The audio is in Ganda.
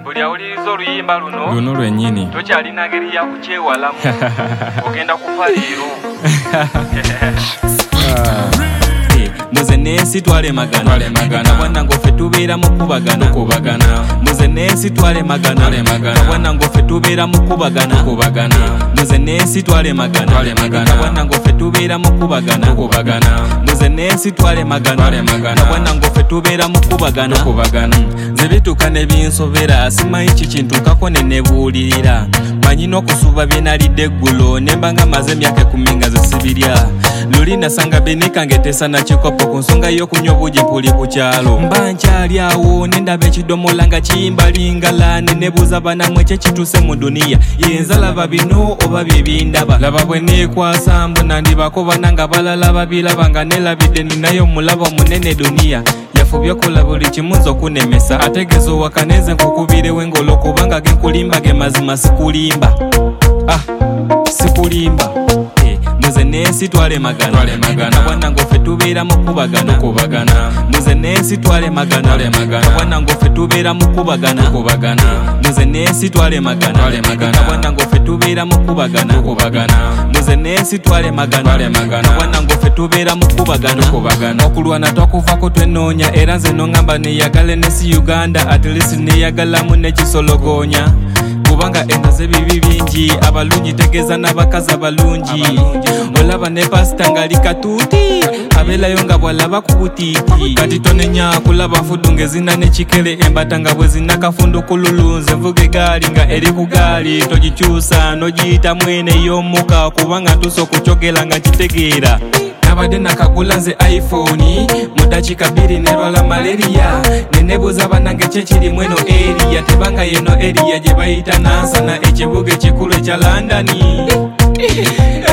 buli awuliriza oluyimba luno lwennyini tokyalina ngeri ya kukyewalamu ogenda kufa leero. Muze nensi twale magana bwana ngofe tubeera mu kubagana muze nensi twale magana bwana ngofe tubeera mu kubagana muze nensi twale magana bwana ngofe tubeera mu kubagana muze nensi twale magana bwana ngofe tubeera mu kubagana nze bituuka ne binsobera simanyi kikintuukako ne nebuulirira manyi n'okusuuba bye nalidde eggulo ne mba nga maze emyaka 10 nga zesibirya luli nasanga benikange tesana kikopo ku nsonga y'okunywa obugi mpuli ku kyalo mba nkyali awo ne ndaba ekidomola nga kiyimbalingala ne nebuuza banamwe kyekituuse mu duniya yenza laba bino oba bye bindaba laba bwe neekwasa mbona ndibakobana nga balala babiraba nga nelabidde ninayo omulaba omunene duniya yafubye okola buli kimu nze okunemesa ategeeza owakaneze nkukubirewo engolo kubanga genkulimba ge mazima sikulimba sikulimba muze nensi twale magana bwana ngofe tubeera mu kubagana muze nensi twale magana bwana ngofe tubeera mu kubagana muze nensi twale magana bwana ngofe tubeera mu kubagana muze nensi twale magana bwana ngofe tubeera mu kubagana okulwana twakuvako twenoonya era nze nongamba neyagala nesi Uganda at least neyagalamu nekisologoonya kubanga endaze bibi bingi abalungi tegeeza n'abakazi abalungi olaba ne pasita ngali katuuti abeerayo nga bwalaba ku butiiti kati tonenya kulaba fudu ngezina nekikere embata nga bwe zina kafundu kululunze nvuga egaali nga eri ku gaali togikyusa nogiyita mwene ey'omuka kubanga ntuuse okukyogera nga kitegeera nabadde nakagula nze iPhone mu dakiika 2 nerwala malaria nenebuuza banange kyekiri mweno eriya tebanga yeno eriya gye bayita nansana ekibuga ekikulu ekya London